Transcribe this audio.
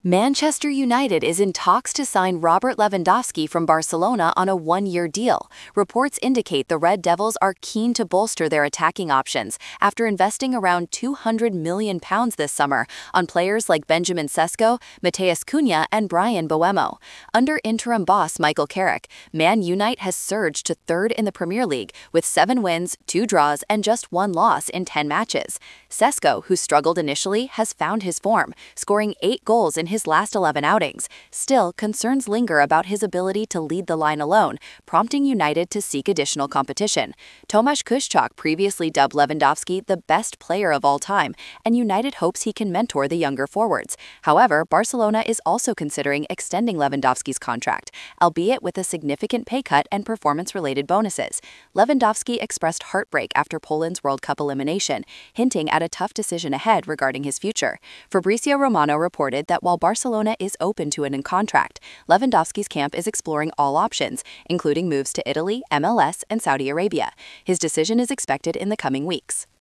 Manchester United is in talks to sign Robert Lewandowski from Barcelona on a one-year deal. Reports indicate the Red Devils are keen to bolster their attacking options after investing around £200 million this summer on players like Benjamin Sesko, Matheus Cunha, and Brian Mbeumo. Under interim boss Michael Carrick, Man United has surged to third in the Premier League with 7 wins, 2 draws, and just 1 loss in 10 matches. Sesko, who struggled initially, has found his form, scoring 8 goals in his last 11 outings. Still, concerns linger about his ability to lead the line alone, prompting United to seek additional competition. Tomasz Kuszczak previously dubbed Lewandowski the best player of all time, and United hopes he can mentor the younger forwards. However, Barcelona is also considering extending Lewandowski's contract, albeit with a significant pay cut and performance-related bonuses. Lewandowski expressed heartbreak after Poland's World Cup elimination, hinting at a tough decision ahead regarding his future. Fabrizio Romano reported that while Barcelona is open to a new contract, Lewandowski's camp is exploring all options, including moves to Italy, MLS, and Saudi Arabia. His decision is expected in the coming weeks.